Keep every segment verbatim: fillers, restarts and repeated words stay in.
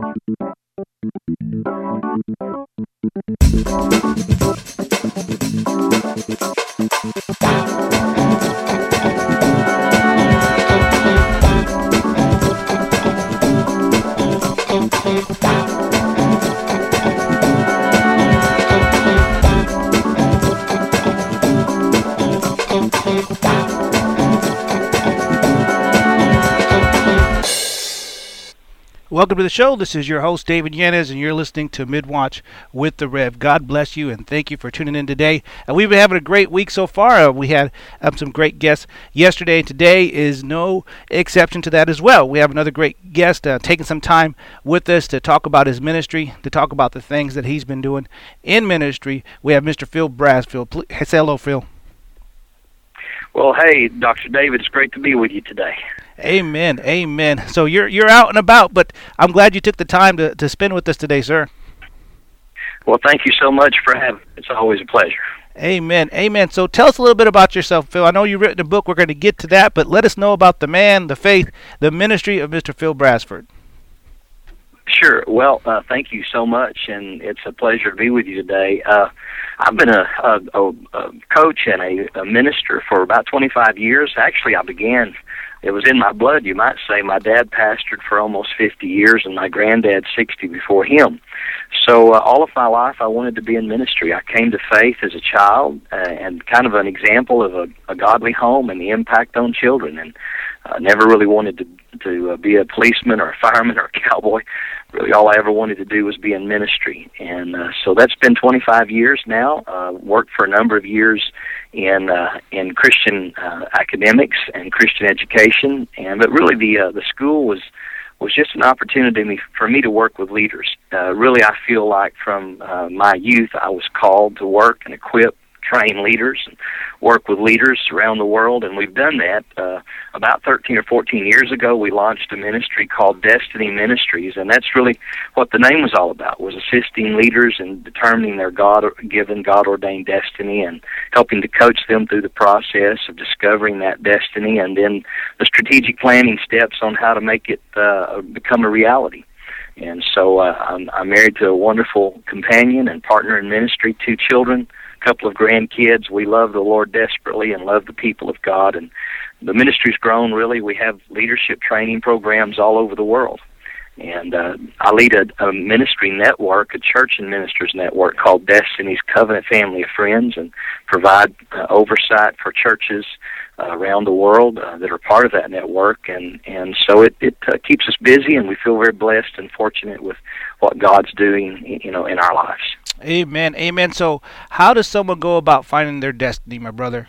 Welcome to the show. This is your host, David Yanez, and you're listening to Midwatch with the Rev. God bless you, and thank you for tuning in today. And we've been having a great week so far. Uh, we had um, some great guests yesterday, and today is no exception to that as well. We have another great guest uh, taking some time with us to talk about his ministry, to talk about the things that he's been doing in ministry. We have Mister Phil Brasfield. Please, say hello, Phil. Well, hey, Doctor David, it's great to be with you today. Amen, amen. So you're you're out and about, but I'm glad you took the time to, to spend with us today, sir. Well, thank you so much for having me. It's always a pleasure. Amen, amen. So tell us a little bit about yourself, Phil. I know you've written a book. We're going to get to that, but let us know about the man, the faith, the ministry of Mister Phil Brasfield. Sure. Well, uh, thank you so much, and it's a pleasure to be with you today. Uh, I've been a, a, a coach and a, a minister for about twenty-five years. Actually, I began, it was in my blood, you might say. My dad pastored for almost fifty years, and my granddad sixty before him. So uh, all of my life, I wanted to be in ministry. I came to faith as a child, uh, and kind of an example of a, a godly home and the impact on children, and uh, never really wanted to, to uh, be a policeman or a fireman or a cowboy. Really, all I ever wanted to do was be in ministry, and uh, so that's been twenty-five years now. Uh, worked for a number of years in uh, in Christian uh, academics and Christian education, and but really the uh, the school was was just an opportunity for me to work with leaders. Uh, really, I feel like from uh, my youth, I was called to work and equip, train leaders, and work with leaders around the world, and we've done that. Uh, about thirteen or fourteen years ago, we launched a ministry called Destiny Ministries, and that's really what the name was all about, was assisting leaders in determining their God-given, God-ordained destiny and helping to coach them through the process of discovering that destiny and then the strategic planning steps on how to make it uh, become a reality. And so uh, I'm, I'm married to a wonderful companion and partner in ministry, two children, couple of grandkids. We love the Lord desperately and love the people of God, and the ministry's grown. Really, we have leadership training programs all over the world, and uh, I lead a, a ministry network, a church and ministers network called Destiny's Covenant Family of Friends, and provide uh, oversight for churches uh, around the world uh, that are part of that network, and, and so it, it uh, keeps us busy, and we feel very blessed and fortunate with what God's doing, you know, in our lives. Amen, amen. So how does someone go about finding their destiny, my brother?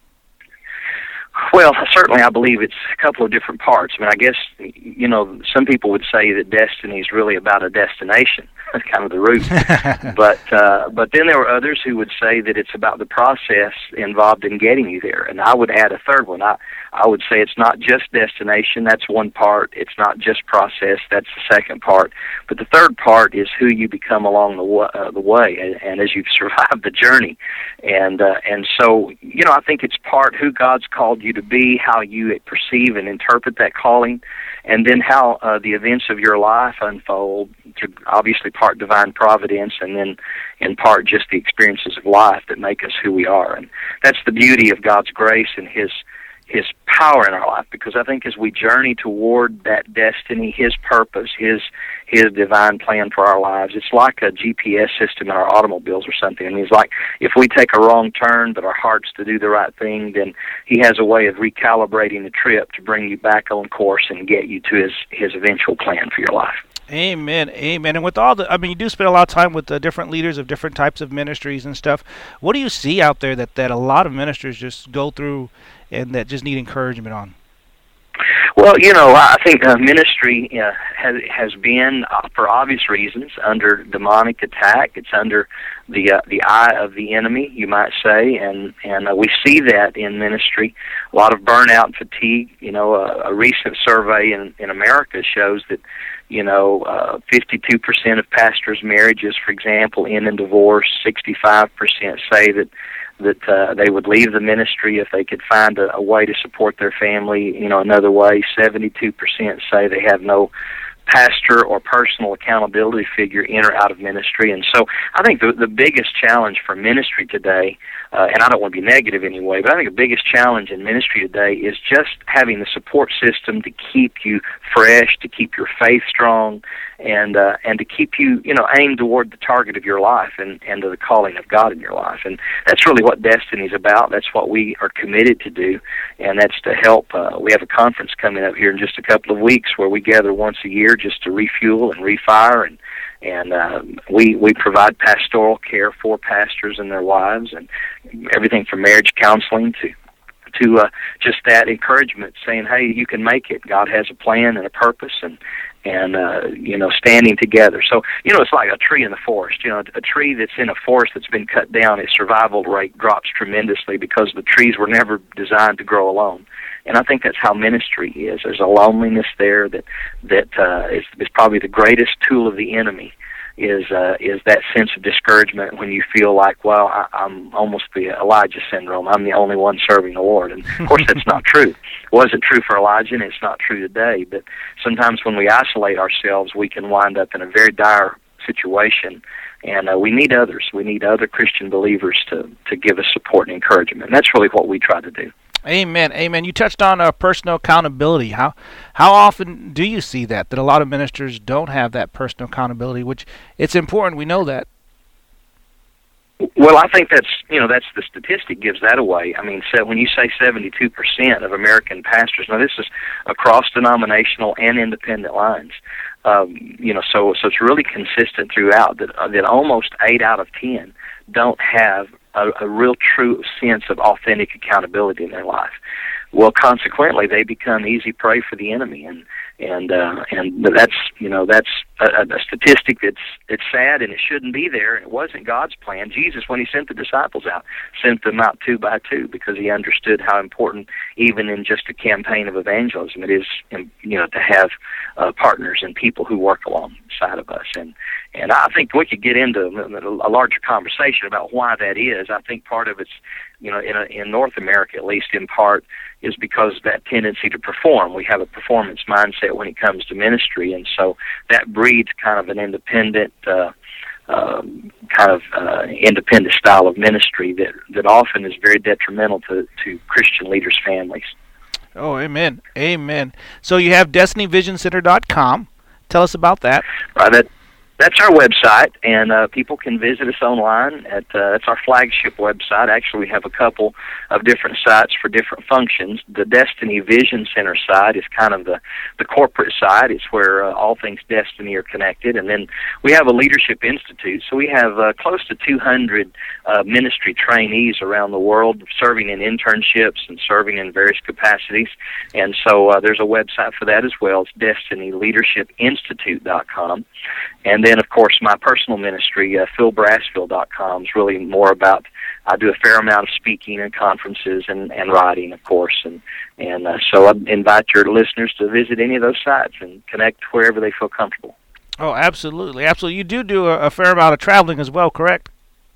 Well, certainly I believe it's a couple of different parts. I mean, I guess, you know, some people would say that destiny is really about a destination. That's kind of the root. but uh, but then there were others who would say that it's about the process involved in getting you there. And I would add a third one. I, I would say it's not just destination. That's one part. It's not just process. That's the second part. But the third part is who you become along the, w- uh, the way and, and as you've survived the journey. And, uh, and so, you know, I think it's part who God's called you to be, how you perceive and interpret that calling, and then how uh, the events of your life unfold through obviously part divine providence and then in part just the experiences of life that make us who we are. And that's the beauty of God's grace and His His power in our life, because I think as we journey toward that destiny, His purpose, His His divine plan for our lives, it's like a G P S system in our automobiles or something. I mean, it's like if we take a wrong turn but our heart's to do the right thing, then He has a way of recalibrating the trip to bring you back on course and get you to His, his eventual plan for your life. Amen, amen. And with all the, I mean, you do spend a lot of time with uh, different leaders of different types of ministries and stuff. What do you see out there that, that a lot of ministers just go through and that just need encouragement on? Well, you know, I think uh, ministry uh, has has been, uh, for obvious reasons, under demonic attack. It's under the uh, the eye of the enemy, you might say, and and uh, we see that in ministry. A lot of burnout and fatigue. You know, uh, a recent survey in in America shows that, you know, uh, fifty-two percent of pastors' marriages, for example, end in divorce. sixty-five percent say that that uh, they would leave the ministry if they could find a, a way to support their family, you know, another way. seventy-two percent say they have no pastor or personal accountability figure in or out of ministry. And so I think the, the biggest challenge for ministry today, uh, and I don't want to be negative anyway, but I think the biggest challenge in ministry today is just having the support system to keep you fresh, to keep your faith strong, and uh, and to keep you, you know, aimed toward the target of your life and, and to the calling of God in your life. And that's really what Destiny is about. That's what we are committed to do, and that's to help. Uh, we have a conference coming up here in just a couple of weeks where we gather once a year just to refuel and refire, and and uh, we we provide pastoral care for pastors and their wives, and everything from marriage counseling to to uh, just that encouragement, saying, hey, you can make it. God has a plan and a purpose, and and uh, you know, standing together. So, you know, it's like a tree in the forest. You know, a tree that's in a forest that's been cut down, its survival rate drops tremendously because the trees were never designed to grow alone. And I think that's how ministry is. There's a loneliness there that that uh, is, is probably the greatest tool of the enemy. Is uh, is that sense of discouragement when you feel like, well, I, I'm almost the Elijah syndrome. I'm the only one serving the Lord. And, of course, that's not true. It wasn't true for Elijah, and it's not true today. But sometimes when we isolate ourselves, we can wind up in a very dire situation. And uh, we need others. We need other Christian believers to, to give us support and encouragement. And that's really what we try to do. Amen. Amen. You touched on uh, personal accountability. How how often do you see that, that a lot of ministers don't have that personal accountability, which it's important, we know that. Well, I think that's, you know, that's the statistic gives that away. I mean, so when you say seventy-two percent of American pastors, now this is across denominational and independent lines, um, you know, so so it's really consistent throughout that, uh, that almost eight out of ten don't have a, a real true sense of authentic accountability in their life. Well, consequently, they become easy prey for the enemy, and and uh, and that's, you know, that's a, a statistic that's it's sad, and it shouldn't be there. And it wasn't God's plan. Jesus, when He sent the disciples out, sent them out two by two because He understood how important, even in just a campaign of evangelism, it is, you know, to have uh, partners and people who work alongside of us. And and I think we could get into a larger conversation about why that is. I think part of it's, you know, in a, in North America, at least in part, is because of that tendency to perform. We have a performance mindset when it comes to ministry, and so that breeds kind of an independent, uh, um, kind of uh, independent style of ministry that, that often is very detrimental to, to Christian leaders' families. Oh, amen. Amen. So you have destiny vision center dot com. Tell us about that. Right. That, That's our website, and uh, people can visit us online. At uh, It's our flagship website. Actually, we have a couple of different sites for different functions. The Destiny Vision Center site is kind of the, the corporate site. It's where uh, all things Destiny are connected. And then we have a Leadership Institute. So we have uh, close to two hundred uh, ministry trainees around the world serving in internships and serving in various capacities. And so uh, there's a website for that as well. It's destiny leadership institute dot com. And then, of course, my personal ministry, uh, phil brasfield dot com, is really more about, I do a fair amount of speaking and conferences and, and writing, of course. And, and uh, so I invite your listeners to visit any of those sites and connect wherever they feel comfortable. Oh, absolutely. Absolutely. You do do a, a fair amount of traveling as well, correct?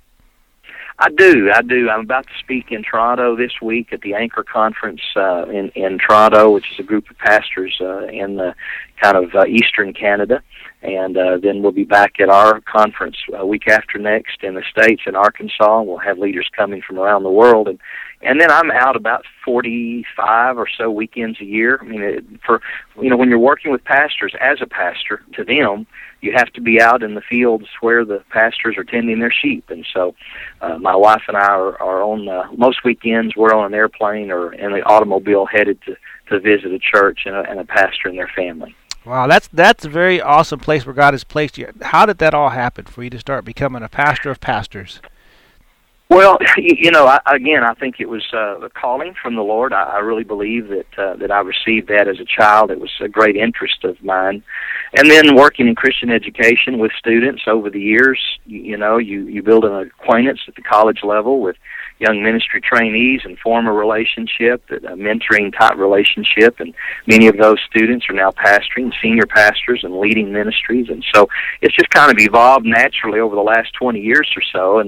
I do, I do. I'm about to speak in Toronto this week at the Anchor Conference uh, in, in Toronto, which is a group of pastors uh, in the kind of uh, eastern Canada. And uh, then we'll be back at our conference a week after next in the States, in Arkansas. We'll have leaders coming from around the world. And, and then I'm out about forty-five or so weekends a year. I mean, it, for you know, when you're working with pastors, as a pastor, to them, you have to be out in the fields where the pastors are tending their sheep. And so uh, my wife and I are, are on, uh, most weekends we're on an airplane or in the automobile headed to, to visit a church and a, and a pastor and their family. Wow, that's that's a very awesome place where God has placed you. How did that all happen for you to start becoming a pastor of pastors? Well, you know, I, again, I think it was uh, a calling from the Lord. I, I really believe that uh, that I received that as a child. It was a great interest of mine. And then working in Christian education with students over the years, you, you know, you, you build an acquaintance at the college level with young ministry trainees and form a relationship, a mentoring type relationship, and many of those students are now pastoring, senior pastors, and leading ministries. And so it's just kind of evolved naturally over the last twenty years or so. And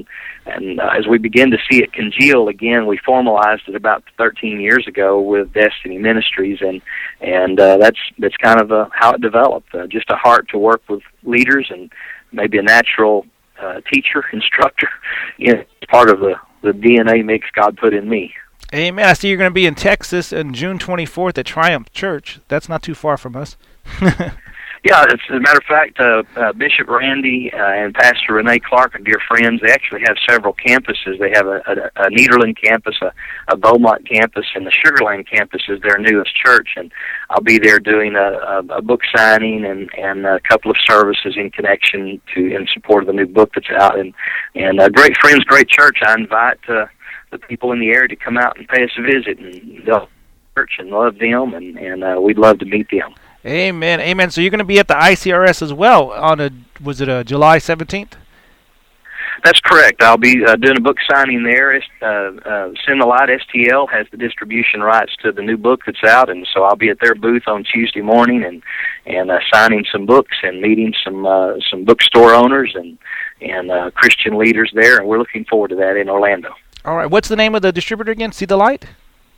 and uh, as we begin to see it congeal again, we formalized it about thirteen years ago with Destiny Ministries, and and uh, that's that's kind of uh, how it developed. Uh, just a heart to work with leaders, and maybe a natural uh, teacher, instructor. You know, it's part of the, the D N A mix God put in me. Amen. I see you're going to be in Texas on June twenty-fourth at Triumph Church. That's not too far from us. Yeah, it's, as a matter of fact, uh, uh, Bishop Randy uh, and Pastor Renee Clark are dear friends. They actually have several campuses. They have a, a, a Nederland campus, a, a Beaumont campus, and the Sugar Land campus is their newest church. And I'll be there doing a, a, a book signing and, and a couple of services in connection to in support of the new book that's out. And and uh, great friends, great church. I invite uh, the people in the area to come out and pay us a visit, and they'll church and love them, and and uh, we'd love to meet them. Amen, amen. So you're going to be at the I C R S as well on a, was it a July seventeenth? That's correct. I'll be uh, doing a book signing there. Uh, uh, Send the Light S T L has the distribution rights to the new book that's out, and so I'll be at their booth on Tuesday morning and and uh, signing some books and meeting some uh, some bookstore owners and and uh, Christian leaders there, and we're looking forward to that in Orlando. All right. What's the name of the distributor again? See the Light?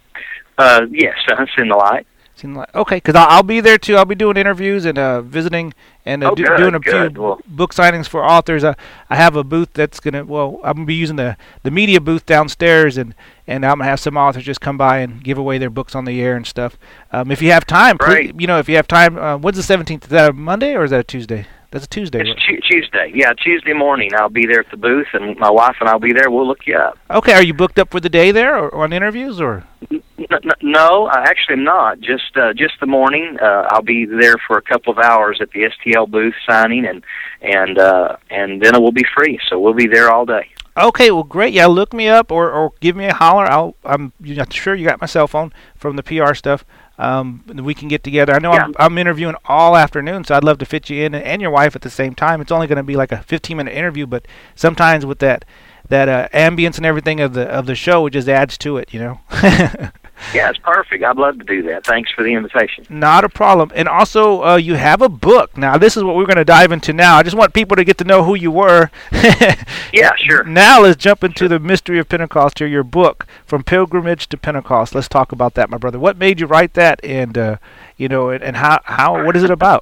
Uh, yes, uh, Send the Light. Okay, because I'll be there too. I'll be doing interviews and uh, visiting and uh, oh, do, good, doing a good. few well, book signings for authors. Uh, I have a booth that's gonna. Well, I'm gonna be using the, the media booth downstairs, and, and I'm gonna have some authors just come by and give away their books on the air and stuff. Um, if you have time, please, you know, if you have time, uh, when's the seventeenth? Is that a Monday or is that a Tuesday? That's a Tuesday. It's right? Tuesday. Yeah, Tuesday morning. I'll be there at the booth, and my wife and I'll be there. We'll look you up. Okay. Are you booked up for the day there, or, or on interviews, or? No, I actually am not. Just uh, just the morning. Uh, I'll be there for a couple of hours at the S T L booth signing, and and uh, and then it will be free. So we'll be there all day. Okay, well, great. Yeah, look me up or, or give me a holler. I'll I'm you're not sure you got my cell phone from the P R stuff. Um, we can get together. I know yeah. I'm, I'm interviewing all afternoon, so I'd love to fit you in and, and your wife at the same time. It's only going to be like a fifteen minute interview, but sometimes with that that uh, ambience and everything of the of the show, it just adds to it, you know. Yeah, it's perfect. I'd love to do that. Thanks for the invitation. Not a problem. And also, uh, you have a book. Now, this is what we're going to dive into now. I just want people to get to know who you were. Yeah, sure. Now let's jump into sure. the mystery of Pentecost, or your book, From Pilgrimage to Pentecost. Let's talk about that, my brother. What made you write that, and uh, you know, and, and how how what is it about?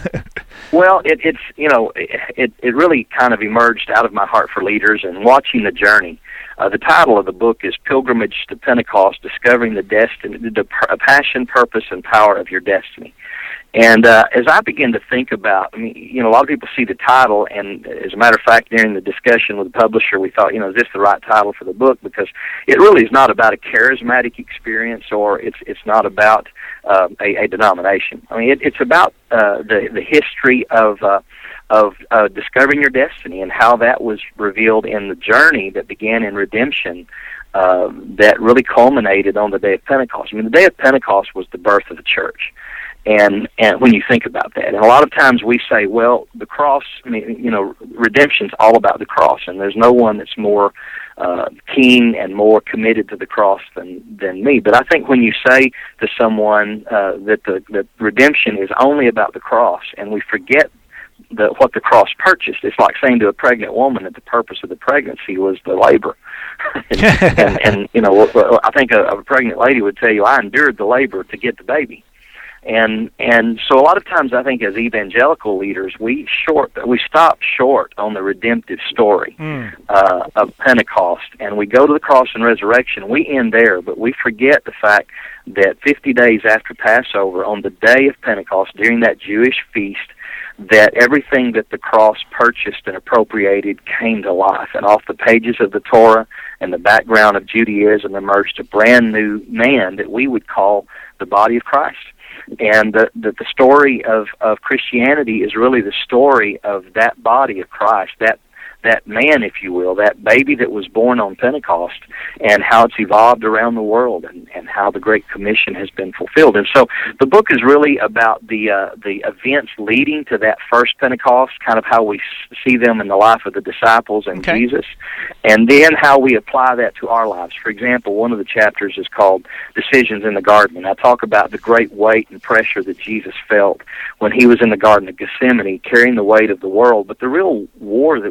Well, it, it's you know, it it really kind of emerged out of my heart for leaders and watching the journey. Uh, the title of the book is Pilgrimage to Pentecost, Discovering the Destiny, the Passion, Purpose, and Power of Your Destiny. And uh, as I begin to think about, I mean, you know, a lot of people see the title, and as a matter of fact, during the discussion with the publisher, we thought, you know, is this the right title for the book? Because it really is not about a charismatic experience, or it's it's not about uh, a, a denomination. I mean, it, it's about uh, the the history of uh, of uh, discovering your destiny and how that was revealed in the journey that began in redemption. Uh, that really culminated on the day of Pentecost. I mean, the day of Pentecost was the birth of the church. And and when you think about that, and a lot of times we say, well, the cross, I mean, you know, redemption's all about the cross, and there's no one that's more uh, keen and more committed to the cross than than me. But I think when you say to someone uh, that the that redemption is only about the cross, and we forget the what the cross purchased, it's like saying to a pregnant woman that the purpose of the pregnancy was the labor. and, and, and you know, I think a, a pregnant lady would tell you, I endured the labor to get the baby. And and so a lot of times I think as evangelical leaders we short we stop short on the redemptive story mm. uh, of Pentecost, and we go to the cross and resurrection. We end there, but we forget the fact that fifty days after Passover, on the day of Pentecost, during that Jewish feast, that everything that the cross purchased and appropriated came to life, and off the pages of the Torah and the background of Judaism emerged a brand new man that we would call the body of Christ. And the, the the story of, of Christianity is really the story of that body of Christ, that that man, if you will, that baby that was born on Pentecost, and how it's evolved around the world, and, and how the Great Commission has been fulfilled. And so the book is really about the uh, the events leading to that first Pentecost, kind of how we see them in the life of the disciples and okay. Jesus, and then how we apply that to our lives. For example, one of the chapters is called Decisions in the Garden, and I talk about the great weight and pressure that Jesus felt when he was in the Garden of Gethsemane, carrying the weight of the world, but the real war that was raging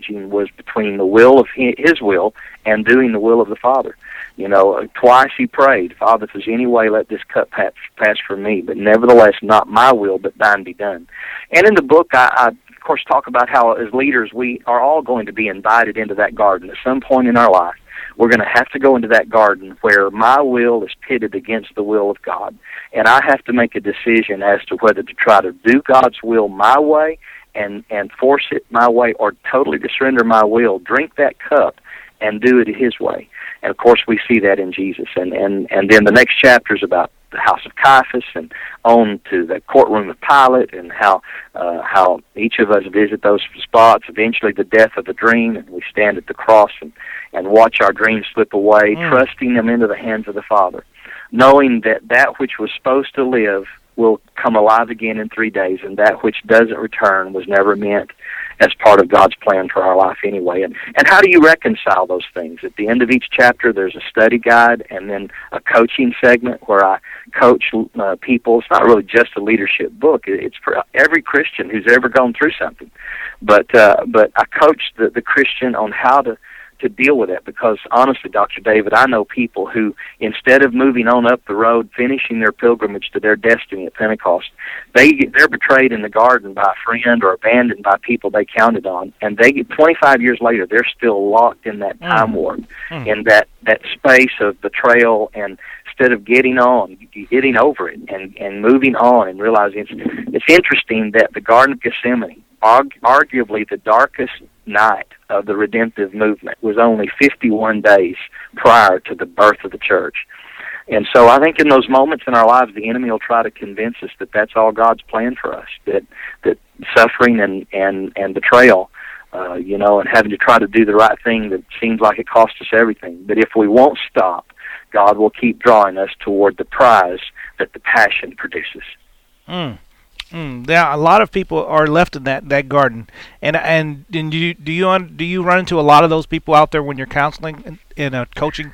engaging was between the will of his will and doing the will of the Father. You know, twice he prayed, Father, if there's any way, let this cup pass, pass from me, but nevertheless, not my will, but thine be done. And in the book, I, I, of course, talk about how as leaders, we are all going to be invited into that garden at some point in our life. We're going to have to go into that garden where my will is pitted against the will of God. And I have to make a decision as to whether to try to do God's will my way and, and force it my way, or totally to surrender my will, drink that cup, and do it his way. And, of course, we see that in Jesus. And, and, and then the next chapter is about the house of Caiaphas and on to the courtroom of Pilate, and how uh, how each of us visit those spots, eventually the death of the dream, and we stand at the cross and, and watch our dreams slip away, mm. trusting them into the hands of the Father, knowing that that which was supposed to live will come alive again in three days, and that which doesn't return was never meant as part of God's plan for our life anyway. And, and how do you reconcile those things? At the end of each chapter, there's a study guide and then a coaching segment where I coach uh, people. It's not really just a leadership book. It's for every Christian who's ever gone through something. But uh, but I coach the, the Christian on how to to deal with it, because honestly, Doctor David, I know people who, instead of moving on up the road, finishing their pilgrimage to their destiny at Pentecost, they they're betrayed in the garden by a friend or abandoned by people they counted on, and they get twenty-five years later, they're still locked in that time warp, mm. in that that space of betrayal, and instead of getting on, getting over it, and and moving on, and realizing it's it's interesting that the Garden of Gethsemane, arg- arguably the darkest night of the redemptive movement, was only fifty-one days prior to the birth of the church. And so I think in those moments in our lives, the enemy will try to convince us that that's all God's plan for us, that that suffering and, and, and betrayal, uh, you know, and having to try to do the right thing that seems like it costs us everything. But if we won't stop, God will keep drawing us toward the prize that the passion produces. Mm. Mm, yeah, a lot of people are left in that, that garden, and and, and do you do you do you run into a lot of those people out there when you're counseling and, and uh, coaching?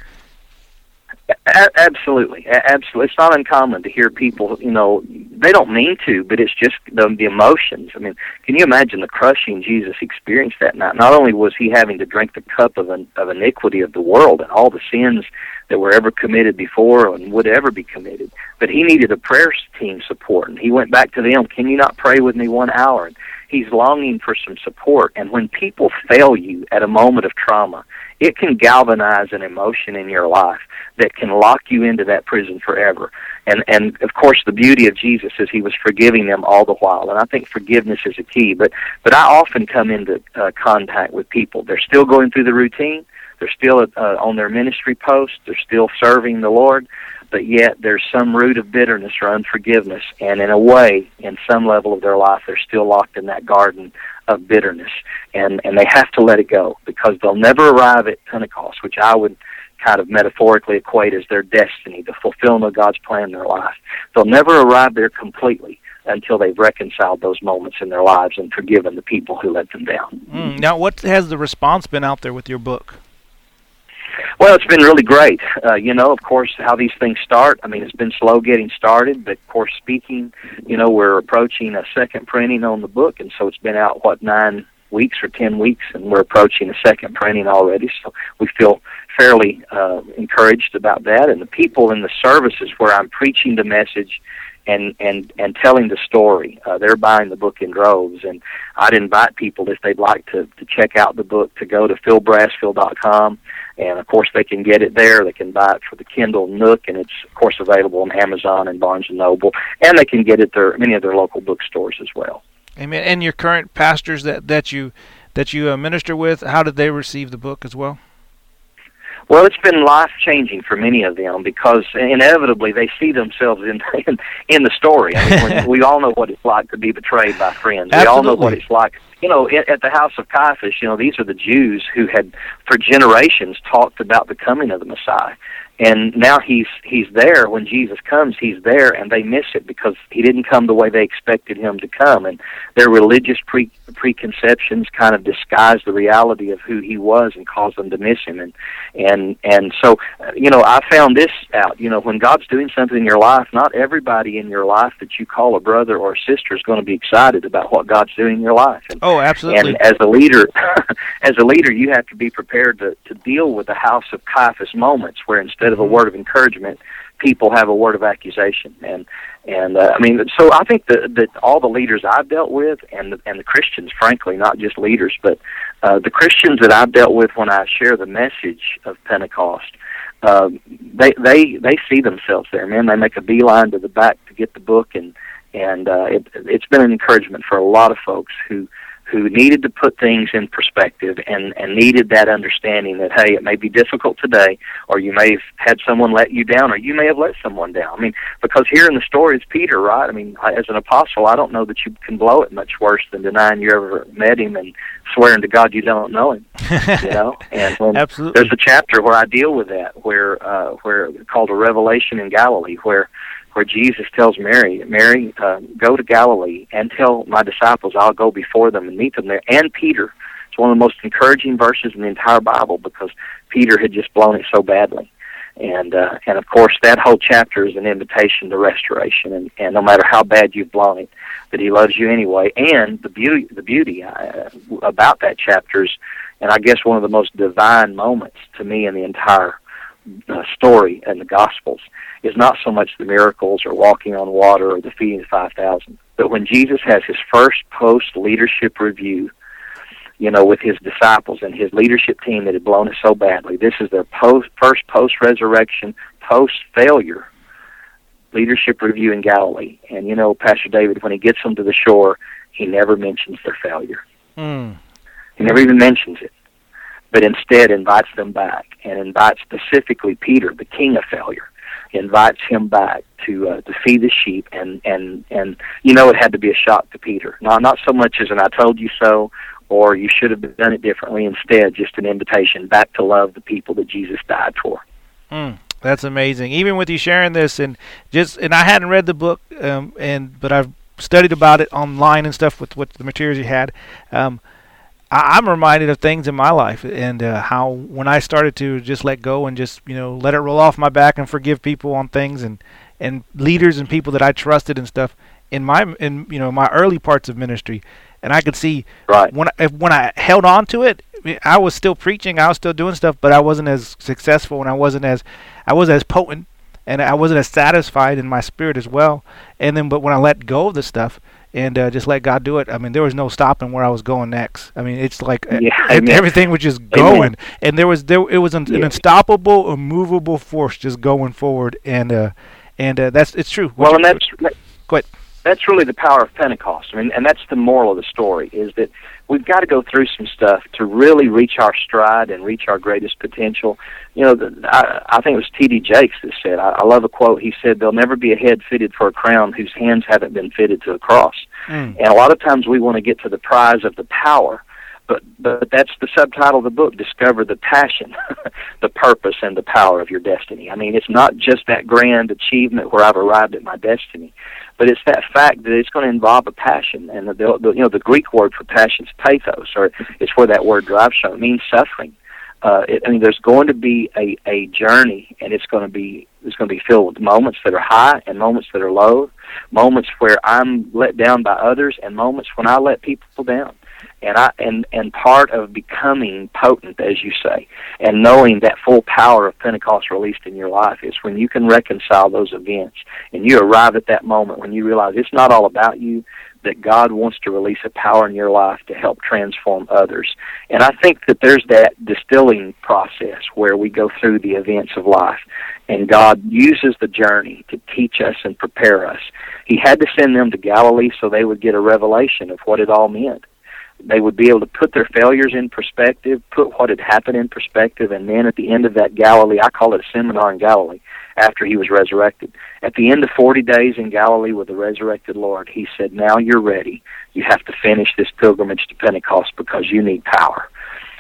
A- absolutely, a- absolutely. It's not uncommon to hear people, you know, they don't mean to, but it's just the, the emotions. I mean, can you imagine the crushing Jesus experienced that night? Not only was he having to drink the cup of an, of iniquity of the world and all the sins that were ever committed before and would ever be committed, but he needed a prayer team support, and he went back to them, can you not pray with me one hour? And he's longing for some support, and when people fail you at a moment of trauma, it can galvanize an emotion in your life that can lock you into that prison forever. And, and of course, the beauty of Jesus is he was forgiving them all the while, and I think forgiveness is a key. But, but I often come into uh, contact with people. They're still going through the routine. They're still uh, on their ministry post. They're still serving the Lord, but yet there's some root of bitterness or unforgiveness, and in a way, in some level of their life, they're still locked in that garden of bitterness, and, and they have to let it go, because they'll never arrive at Pentecost, which I would kind of metaphorically equate as their destiny, the fulfillment of God's plan in their life. They'll never arrive there completely until they've reconciled those moments in their lives and forgiven the people who let them down. Mm, now, what has the response been out there with your book? Well, it's been really great. Uh, you know, of course, how these things start. I mean, it's been slow getting started, but of course, speaking, you know, we're approaching a second printing on the book, and so it's been out, what, nine weeks or ten weeks, and we're approaching a second printing already, so we feel fairly uh, encouraged about that. And the people in the services where I'm preaching the message and and and telling the story, uh, they're buying the book in droves. And I'd invite people, if they'd like to, to check out the book, to go to phil brasfield dot com, and of course they can get it there. They can buy it for the Kindle Nook, and it's of course available on Amazon and Barnes and Noble, and they can get it there many of their local bookstores as well. Amen. And your current pastors that that you that you uh, minister with, how did they receive the book as well? Well, it's been life-changing for many of them, because inevitably they see themselves in in, in the story. I mean, when, we all know what it's like to be betrayed by friends. Absolutely. We all know what it's like. You know, at, at the house of Caiaphas, you know, these are the Jews who had, for generations, talked about the coming of the Messiah. And now he's he's there when Jesus comes. He's there, and they miss it because he didn't come the way they expected him to come. And their religious pre preconceptions kind of disguise the reality of who he was and cause them to miss him. And and and so, you know, I found this out. You know, when God's doing something in your life, not everybody in your life that you call a brother or a sister is going to be excited about what God's doing in your life. And, oh, absolutely. And as a leader, as a leader, you have to be prepared to to deal with the house of Caiaphas moments, where instead of a word of encouragement, people have a word of accusation. And and uh, I mean, so I think that that all the leaders I've dealt with, and the, and the Christians, frankly, not just leaders, but uh, the Christians that I've dealt with when I share the message of Pentecost, uh, they they they see themselves there. Man, they make a beeline to the back to get the book, and and uh, it, it's been an encouragement for a lot of folks who. who needed to put things in perspective and, and needed that understanding that, hey, it may be difficult today, or you may have had someone let you down, or you may have let someone down. I mean, because here in the story is Peter, right? I mean, as an apostle, I don't know that you can blow it much worse than denying you ever met him and swearing to God you don't know him, you know? And when Absolutely. There's a chapter where I deal with that, where, uh, where called A Revelation in Galilee, where where Jesus tells Mary, Mary, uh, go to Galilee and tell my disciples I'll go before them and meet them there. And Peter. It's one of the most encouraging verses in the entire Bible because Peter had just blown it so badly. And uh, and of course, that whole chapter is an invitation to restoration. And, and no matter how bad you've blown it, that he loves you anyway. And the beauty, the beauty uh, about that chapter is, and I guess one of the most divine moments to me in the entire uh, story in the Gospels, is not so much the miracles or walking on water or the feeding of five thousand, but when Jesus has his first post-leadership review, you know, with his disciples and his leadership team that had blown it so badly. This is their post, first post-resurrection, post-failure leadership review in Galilee. And, you know, Pastor David, when he gets them to the shore, he never mentions their failure. Mm. He never even mentions it, but instead invites them back and invites specifically Peter, the king of failure, invites him back to uh, to feed the sheep, and, and, and you know it had to be a shock to Peter. Not not so much as an I told you so, or you should have done it differently. Instead, just an invitation back to love the people that Jesus died for. Mm, that's amazing. Even with you sharing this, and just and I hadn't read the book, um, and but I've studied about it online and stuff with what the materials you had. Um, I'm reminded of things in my life and uh, how when I started to just let go and just, you know, let it roll off my back and forgive people on things and, and leaders and people that I trusted and stuff in my, in, you know, my early parts of ministry. And I could see right. when I, when I held on to it, I was still preaching, I was still doing stuff, but I wasn't as successful and I wasn't as, I wasn't as potent and I wasn't as satisfied in my spirit as well. And then, but when I let go of the stuff, and uh, just let God do it, I mean, there was no stopping where I was going next. I mean, it's like yeah, uh, everything was just going, amen. And there was there it was an, yeah. an unstoppable, immovable force just going forward, and uh, and uh, that's it's true. Well, and that's go ahead. That's really the power of Pentecost. I mean, and that's the moral of the story, is that we've got to go through some stuff to really reach our stride and reach our greatest potential. You know, the, I, I think it was T D Jakes that said, I, I love a quote, he said, there'll never be a head fitted for a crown whose hands haven't been fitted to a cross. Mm. And a lot of times we want to get to the prize of the power, but but that's the subtitle of the book, Discover the Passion, the purpose and the power of your destiny. I mean, it's not just that grand achievement where I've arrived at my destiny, but it's that fact that it's going to involve a passion. And the, the you know the Greek word for passion is pathos, or it's where that word derives from. It means suffering. Uh, it, I mean, there's going to be a, a journey, and it's going to be it's going to be filled with moments that are high and moments that are low, moments where I'm let down by others, and moments when I let people down. And I and, and part of becoming potent, as you say, and knowing that full power of Pentecost released in your life is when you can reconcile those events and you arrive at that moment when you realize it's not all about you, that God wants to release a power in your life to help transform others. And I think that there's that distilling process where we go through the events of life, and God uses the journey to teach us and prepare us. He had to send them to Galilee so they would get a revelation of what it all meant. They would be able to put their failures in perspective, put what had happened in perspective, and then at the end of that Galilee, I call it a seminar in Galilee, after he was resurrected. At the end of forty days in Galilee with the resurrected Lord, he said, now you're ready. You have to finish this pilgrimage to Pentecost because you need power.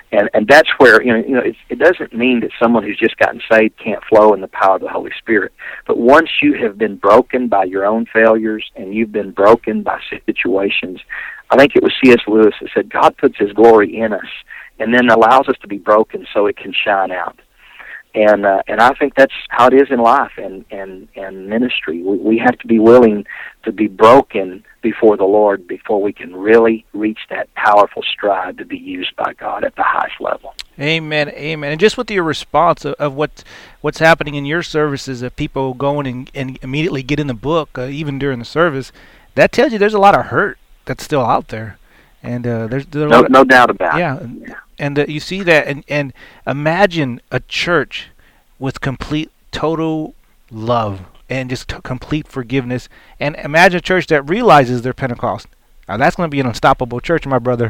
And and that's where, you know, you know it's, it doesn't mean that someone who's just gotten saved can't flow in the power of the Holy Spirit. But once you have been broken by your own failures and you've been broken by situations, I think it was C S Lewis that said, God puts His glory in us and then allows us to be broken so it can shine out. And uh, and I think that's how it is in life and, and, and ministry. We, we have to be willing to be broken before the Lord before we can really reach that powerful stride to be used by God at the highest level. Amen, amen. And just with your response of, of what what's happening in your services, of people going and, and immediately get in the book, uh, even during the service, that tells you there's a lot of hurt that's still out there. And uh, there's, there's a no, lot of, no doubt about yeah, it. Yeah. And uh, you see that, and, and imagine a church with complete, total love and just t- complete forgiveness. And imagine a church that realizes they're Pentecost. Now, that's going to be an unstoppable church, my brother.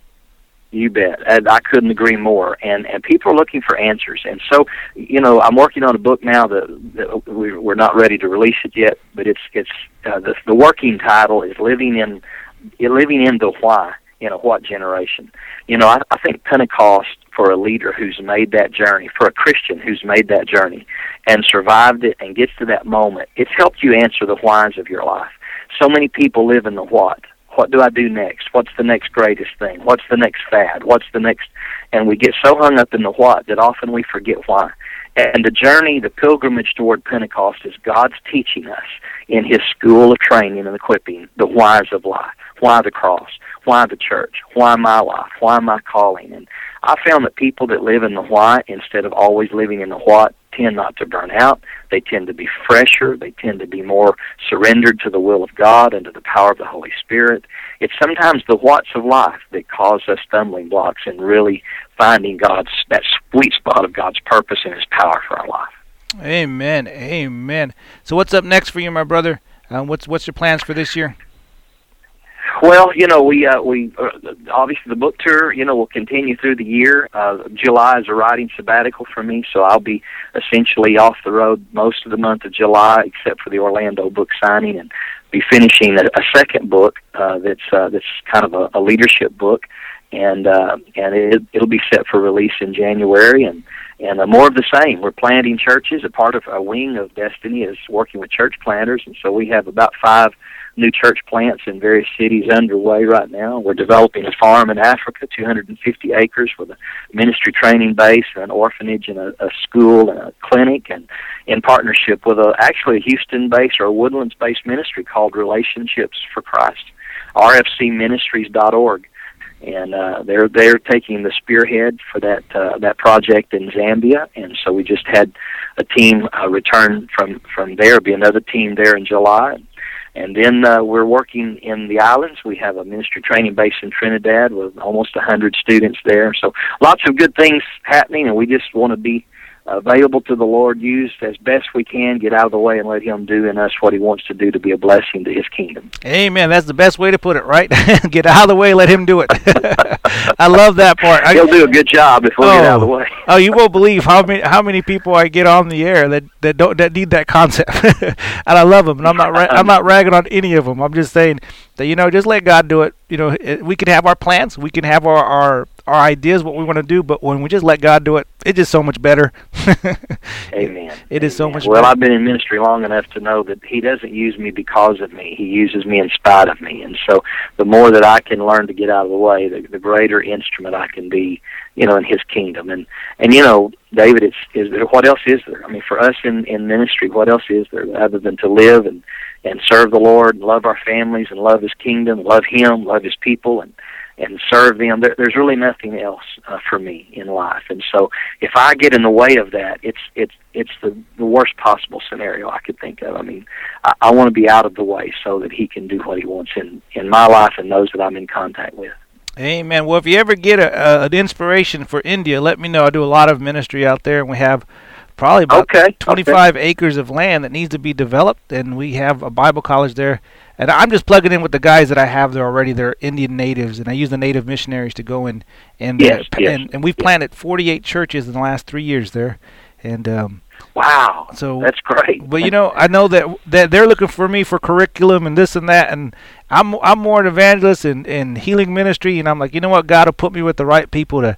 You bet. And I couldn't agree more. And and people are looking for answers. And so, you know, I'm working on a book now that, that we, we're not ready to release it yet, but it's it's uh, the, the working title is Living in Living in the Why in a What Generation. You know, I, I think Pentecost, for a leader who's made that journey, for a Christian who's made that journey and survived it and gets to that moment, it's helped you answer the whys of your life. So many people live in the what. What do I do next? What's the next greatest thing? What's the next fad? What's the next? And we get so hung up in the what that often we forget why. And the journey, the pilgrimage toward Pentecost is God's teaching us in His school of training and equipping the whys of life. Why the cross? Why the church? Why my life? Why my calling? And I found that people that live in the why instead of always living in the what tend not to burn out. They tend to be fresher. They tend to be more surrendered to the will of God and to the power of the Holy Spirit. It's sometimes the whats of life that cause us stumbling blocks in really finding God's that sweet spot of God's purpose and His power for our life. Amen. Amen. So what's up next for you, my brother? Uh, what's what's your plans for this year? Well, you know, we uh, we uh, obviously the book tour, you know, will continue through the year. Uh, July is a writing sabbatical for me, so I'll be essentially off the road most of the month of July, except for the Orlando book signing, and be finishing a, a second book uh, that's uh, that's kind of a, a leadership book, and uh, and it, it'll be set for release in January, and and uh, more of the same. We're planting churches. A part of a wing of Destiny is working with church planters, and so we have about five new church plants in various cities underway right now. We're developing a farm in Africa, two hundred fifty acres, with a ministry training base, an orphanage, and a, a school and a clinic, and in partnership with a actually a Houston-based or a Woodlands-based ministry called Relationships for Christ, R F C ministries dot org. And uh, they're they're taking the spearhead for that uh, that project in Zambia, and so we just had a team uh, return from from there. Be another team there in July. And then uh, we're working in the islands. We have a ministry training base in Trinidad with almost one hundred students there. So lots of good things happening, and we just want to be available to the Lord, used as best we can, get out of the way and let Him do in us what He wants to do to be a blessing to His kingdom. Amen. That's the best way to put it, right? Get out of the way, let Him do it. I love that part. He'll do a good job if we oh, get out of the way. Oh, you won't believe how many how many people I get on the air that that don't that need that concept, and I love them. And I'm not ra- I'm not ragging on any of them. I'm just saying that, you know, just let God do it. You know, it, we can have our plans, we can have our our our ideas, what we want to do, but when we just let God do it, it's just so much better. Amen. It is so much well, better. I've been in ministry long enough to know that He doesn't use me because of me. He uses me in spite of me. And so the more that I can learn to get out of the way, the, the greater instrument I can be, you know, in His kingdom. And, and you know, David, it's, is there, what else is there? I mean, for us in, in ministry, what else is there other than to live and, and serve the Lord and love our families and love His kingdom, love Him, love His people, and and serve them? There, there's really nothing else uh, for me in life. And so if I get in the way of that, it's it's it's the, the worst possible scenario I could think of. I mean, I, I want to be out of the way so that He can do what He wants in, in my life and those that I'm in contact with. Amen. Well, if you ever get a, a, an inspiration for India, let me know. I do a lot of ministry out there, and we have probably about okay, twenty-five okay. acres of land that needs to be developed, and we have a Bible college there. And I'm just plugging in with the guys that I have there already. They're Indian natives, and I use the native missionaries to go in. And yes, uh, yes, and, and we've yes. planted forty-eight churches in the last three years there. And um, wow, so that's great. But you know, I know that that they're looking for me for curriculum and this and that, and I'm I'm more an evangelist in, in healing ministry, and I'm like, you know what, God will put me with the right people to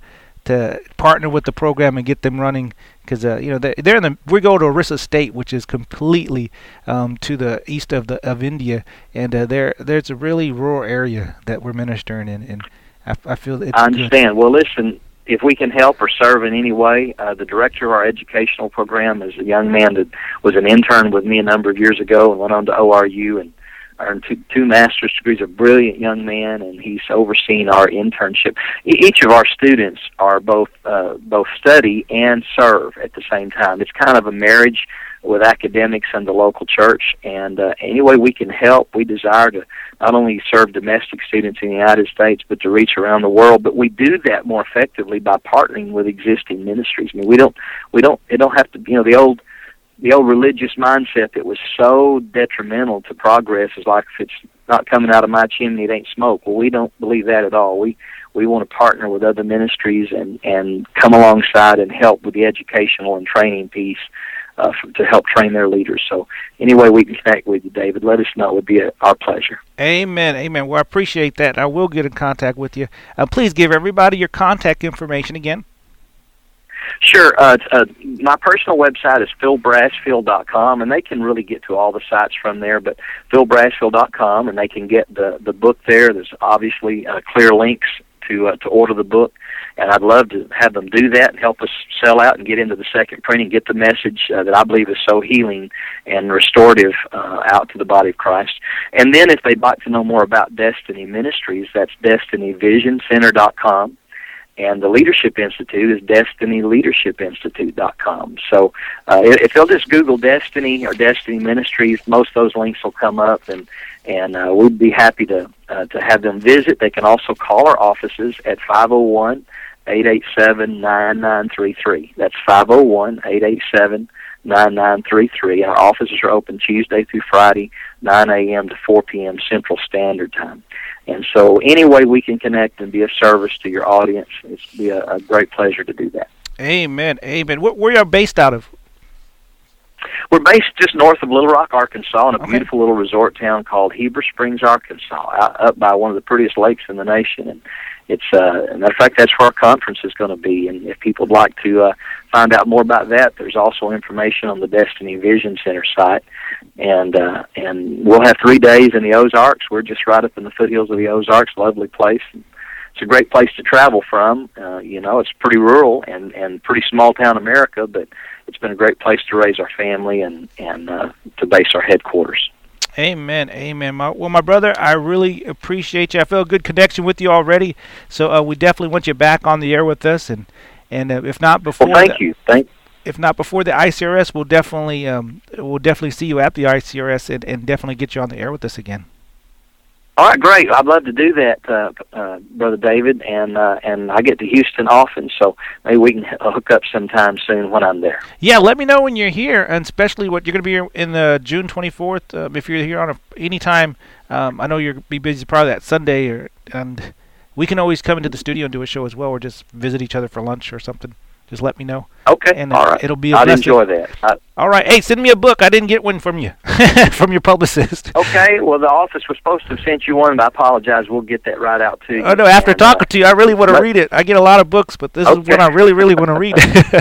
to partner with the program and get them running. Because uh, you know they, they're in the we go to Orissa State, which is completely um, to the east of the of India, and uh, there there's a really rural area that we're ministering in, and I, I feel it's I understand. Good. Well, listen, if we can help or serve in any way, uh, the director of our educational program is a young man that was an intern with me a number of years ago and went on to O R U and earned two, two master's degrees. A brilliant young man, and he's overseeing our internship. E- each of our students are both uh, both study and serve at the same time. It's kind of a marriage with academics and the local church, and uh, any way we can help, we desire to not only serve domestic students in the United States, but to reach around the world. But we do that more effectively by partnering with existing ministries. I mean, we don't, we don't, it don't have to, you know, the old, the old religious mindset that was so detrimental to progress is like, if it's not coming out of my chimney, it ain't smoke. Well, we don't believe that at all. We we want to partner with other ministries and, and come alongside and help with the educational and training piece uh, for, to help train their leaders. So any way we can connect with you, David, let us know. It would be a, our pleasure. Amen. Amen. Well, I appreciate that. I will get in contact with you. Uh, please give everybody your contact information again. Sure. Uh, uh, my personal website is phil brasfield dot com, and they can really get to all the sites from there, but phil brasfield dot com, and they can get the, the book there. There's obviously uh, clear links to uh, to order the book, and I'd love to have them do that and help us sell out and get into the second printing, get the message uh, that I believe is so healing and restorative uh, out to the body of Christ. And then if they'd like to know more about Destiny Ministries, that's destiny vision center dot com. And the Leadership Institute is destiny leadership institute dot com. So uh, if they'll just Google Destiny or Destiny Ministries, most of those links will come up, and and uh, we'd be happy to uh, to have them visit. They can also call our offices at five oh one, eight eight seven, nine nine three three. That's five oh one, eight eight seven, nine nine three three. Our offices are open Tuesday through Friday, nine a.m. to four p.m. Central Standard Time. And so any way we can connect and be of service to your audience, it's be a, a great pleasure to do that. Amen. Amen. Where, where are you based out of? We're based just north of Little Rock, Arkansas, in a Okay. beautiful little resort town called Heber Springs, Arkansas, out, up by one of the prettiest lakes in the nation. And it's, uh, as a matter of fact, that's where our conference is going to be. And if people would like to uh, find out more about that, there's also information on the Destiny Vision Center site. And uh, and we'll have three days in the Ozarks. We're just right up in the foothills of the Ozarks, lovely place. And it's a great place to travel from. Uh, you know, it's pretty rural and, and pretty small town America, but it's been a great place to raise our family and, and uh, to base our headquarters. Amen. Amen. My, well, my brother, I really appreciate you. I feel a good connection with you already, so uh, we definitely want you back on the air with us. And and uh, if not before, well, thank the, you. Thank. If not before the I C R S, we'll definitely um, we'll definitely see you at the I C R S and, and definitely get you on the air with us again. All right, great. I'd love to do that, uh, uh, Brother David, and uh, and I get to Houston often, so maybe we can hook up sometime soon when I'm there. Yeah, let me know when you're here, and especially what you're going to be here in the June twenty-fourth. Uh, if you're here on a, any time, um, I know you'll be busy probably that Sunday, or and we can always come into the studio and do a show as well, or just visit each other for lunch or something. Just let me know. Okay, and all uh, right. It'll be a I'd blessing. enjoy that. I, all right. Hey, send me a book. I didn't get one from you, from your publicist. Okay, well, the office was supposed to have sent you one, but I apologize. We'll get that right out to you. Oh, no, after and, talking uh, to you, I really want to let, read it. I get a lot of books, but this okay. is one I really, really want to read.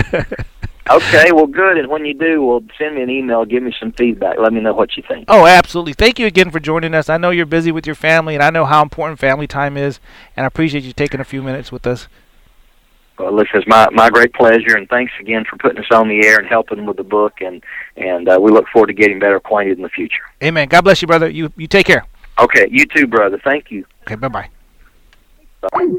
Okay, well, good. And when you do, well, send me an email. Give me some feedback. Let me know what you think. Oh, absolutely. Thank you again for joining us. I know you're busy with your family, and I know how important family time is, and I appreciate you taking a few minutes with us. Well, listen, it's my, my great pleasure, and thanks again for putting us on the air and helping with the book, and, and uh, we look forward to getting better acquainted in the future. Amen. God bless you, brother. You you take care. Okay, you too, brother. Thank you. Okay, bye-bye. Bye.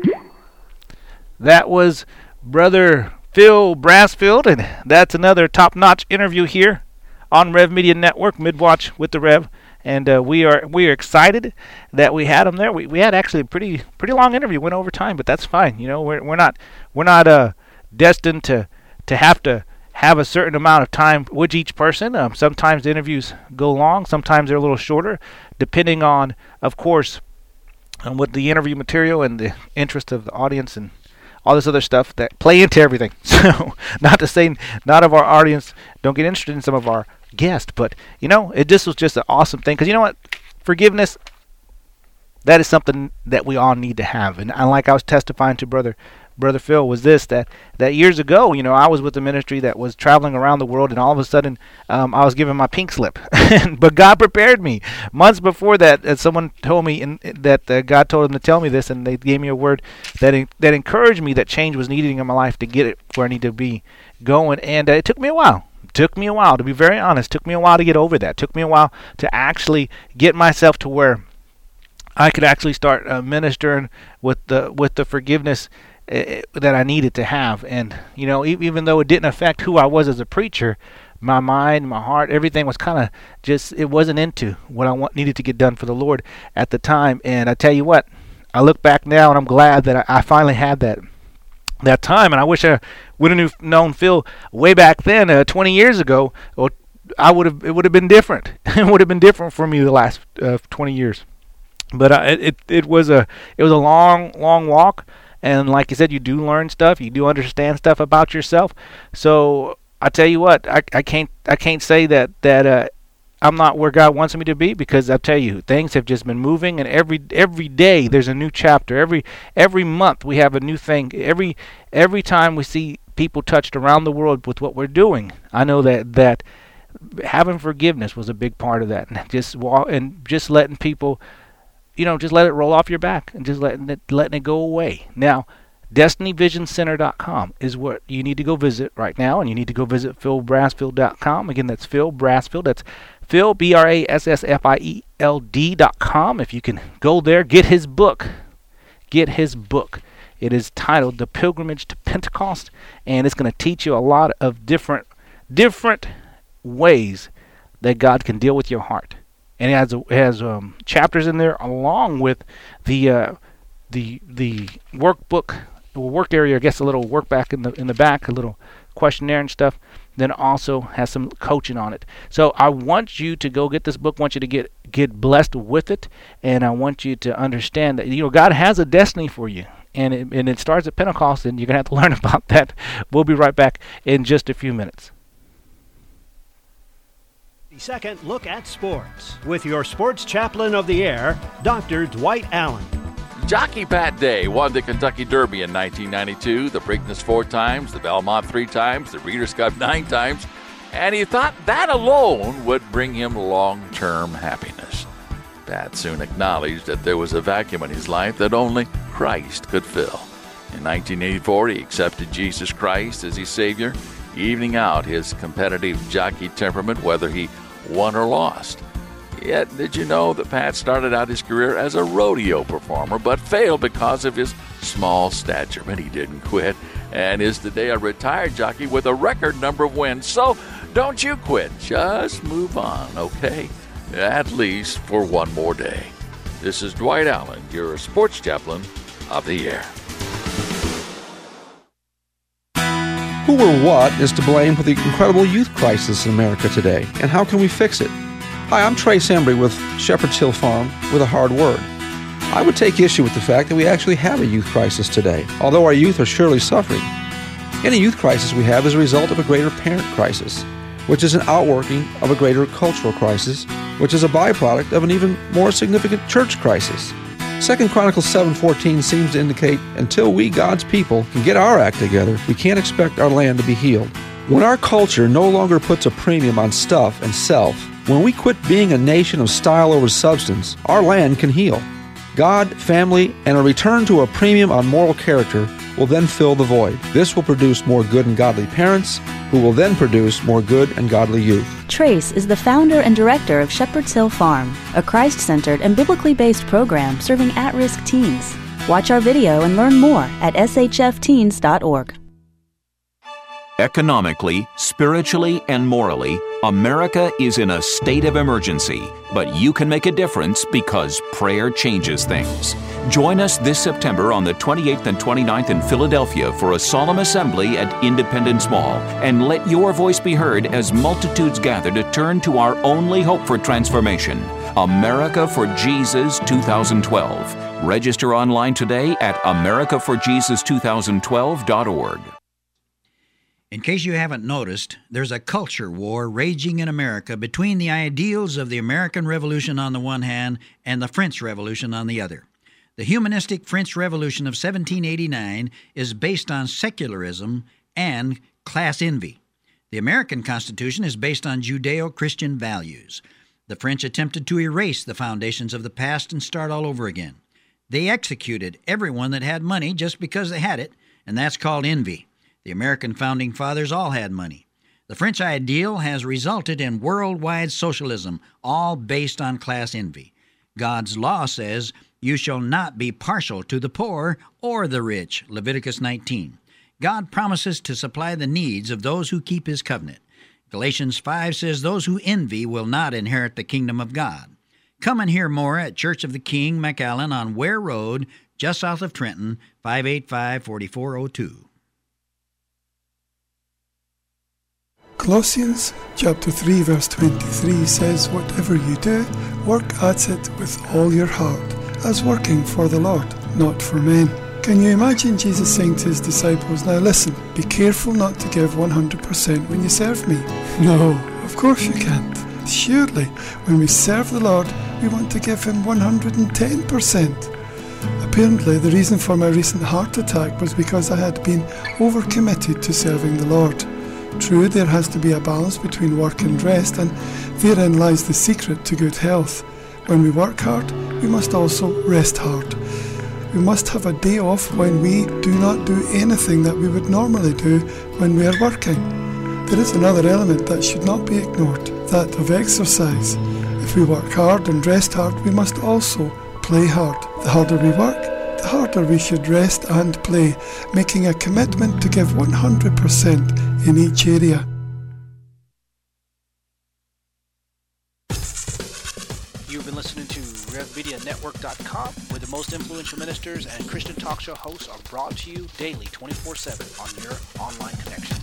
That was Brother Phil Brasfield, and that's another top-notch interview here on Rev Media Network, Midwatch with the Rev. And uh, we are we are excited that we had him there. We we had actually a pretty pretty long interview, went over time, but that's fine. You know, we're we're not we're not uh destined to to have to have a certain amount of time with each person. Um, sometimes the interviews go long, sometimes they're a little shorter, depending on, of course, on what the interview material and the interest of the audience and all this other stuff that play into everything. So, not to say not of our audience don't get interested in some of our guests, but you know, it this was just an awesome thing, because you know what, forgiveness, that is something that we all need to have. And, and like I was testifying to Brother Brother Phil, was this, that, that years ago, you know, I was with a ministry that was traveling around the world, and all of a sudden um, I was given my pink slip. But God prepared me. Months before that, uh, someone told me in, that uh, God told them to tell me this, and they gave me a word that in, that encouraged me that change was needed in my life to get it where I need to be going. And uh, it took me a while. It took me a while, to be very honest. It took me a while to get over that. It took me a while to actually get myself to where I could actually start uh, ministering with the with the forgiveness uh, that I needed to have. And, you know, e- even though it didn't affect who I was as a preacher, my mind, my heart, everything was kind of just, it wasn't into what I want, needed to get done for the Lord at the time. And I tell you what, I look back now and I'm glad that I, I finally had that that time. And I wish I would have known Phil way back then, uh, twenty years ago, or I would have, it would have been different. It would have been different for me the last uh, twenty years. But uh, it it was a it was a long long walk, and like you said, you do learn stuff, you do understand stuff about yourself. So I tell you what, I, I can't I can't say that that uh, I'm not where God wants me to be, because I tell you, things have just been moving, and every every day there's a new chapter. Every every month we have a new thing. Every every time we see people touched around the world with what we're doing, I know that that having forgiveness was a big part of that, and just walk, and just letting people, you know, just let it roll off your back and just letting it letting it go away. Now, Destiny Vision Center dot com is what you need to go visit right now, and you need to go visit Phil Brassfield dot com. Again, that's Phil Brassfield. That's Phil, B R A S S F I E L D dot com. If you can go there, get his book. Get his book. It is titled The Pilgrimage to Pentecost, and it's going to teach you a lot of different different ways that God can deal with your heart. And it has it has um, chapters in there along with the uh, the the workbook, the work area. I guess a little work back in the in the back, a little questionnaire and stuff. Then also has some coaching on it. So I want you to go get this book. I want you to get get blessed with it, and I want you to understand that, you know, God has a destiny for you, and it, and it starts at Pentecost, and you're gonna have to learn about that. We'll be right back in just a few minutes. Second look at sports with your sports chaplain of the air, Doctor Dwight Allen. Jockey Pat Day won the Kentucky Derby in nineteen ninety-two, the Preakness four times, the Belmont three times, the Breeders' Cup nine times, and he thought that alone would bring him long-term happiness. Pat soon acknowledged that there was a vacuum in his life that only Christ could fill. In nineteen eighty-four, he accepted Jesus Christ as his Savior, evening out his competitive jockey temperament, whether he won or lost. Yet, did you know that Pat started out his career as a rodeo performer, but failed because of his small stature? But he didn't quit, and is today a retired jockey with a record number of wins. So, don't you quit. Just move on, okay? At least for one more day. This is Dwight Allen, your sports chaplain of the air. Who or what is to blame for the incredible youth crisis in America today, and how can we fix it? Hi, I'm Trace Embry with Shepherd's Hill Farm with a hard word. I would take issue with the fact that we actually have a youth crisis today, although our youth are surely suffering. Any youth crisis we have is a result of a greater parent crisis, which is an outworking of a greater cultural crisis, which is a byproduct of an even more significant church crisis. Second Chronicles seven fourteen seems to indicate until we, God's people, can get our act together, we can't expect our land to be healed. When our culture no longer puts a premium on stuff and self, when we quit being a nation of style over substance, our land can heal. God, family, and a return to a premium on moral character will then fill the void. This will produce more good and godly parents, who will then produce more good and godly youth. Trace is the founder and director of Shepherd's Hill Farm, a Christ-centered and biblically based program serving at-risk teens. Watch our video and learn more at s h f teens dot org. Economically, spiritually, and morally, America is in a state of emergency, but you can make a difference because prayer changes things. Join us this September on the twenty-eighth and twenty-ninth in Philadelphia for a solemn assembly at Independence Mall, and let your voice be heard as multitudes gather to turn to our only hope for transformation, America for Jesus twenty twelve. Register online today at america for jesus twenty twelve dot org. In case you haven't noticed, there's a culture war raging in America between the ideals of the American Revolution on the one hand and the French Revolution on the other. The humanistic French Revolution of seventeen eighty-nine is based on secularism and class envy. The American Constitution is based on Judeo-Christian values. The French attempted to erase the foundations of the past and start all over again. They executed everyone that had money just because they had it, and that's called envy. The American founding fathers all had money. The French ideal has resulted in worldwide socialism, all based on class envy. God's law says, "You shall not be partial to the poor or the rich," Leviticus nineteen. God promises to supply the needs of those who keep His covenant. Galatians five says, "Those who envy will not inherit the kingdom of God." Come and hear more at Church of the King, McAllen on Ware Road, just south of Trenton, five eight five, four four zero two. Colossians chapter three verse twenty-three says, "Whatever you do, work at it with all your heart, as working for the Lord, not for men." Can you imagine Jesus saying to His disciples, "Now listen, be careful not to give one hundred percent when you serve me"? No, of course you can't. Surely, when we serve the Lord, we want to give Him one hundred ten percent. Apparently, the reason for my recent heart attack was because I had been overcommitted to serving the Lord. True, there has to be a balance between work and rest, and therein lies the secret to good health. When we work hard, we must also rest hard. We must have a day off when we do not do anything that we would normally do when we are working. There is another element that should not be ignored, that of exercise. If we work hard and rest hard, we must also play hard. The harder we work, the harder we should rest and play, making a commitment to give one hundred percent in each area. You've been listening to Rev Media Network dot com, where the most influential ministers and Christian talk show hosts are brought to you daily twenty-four seven on your online connection.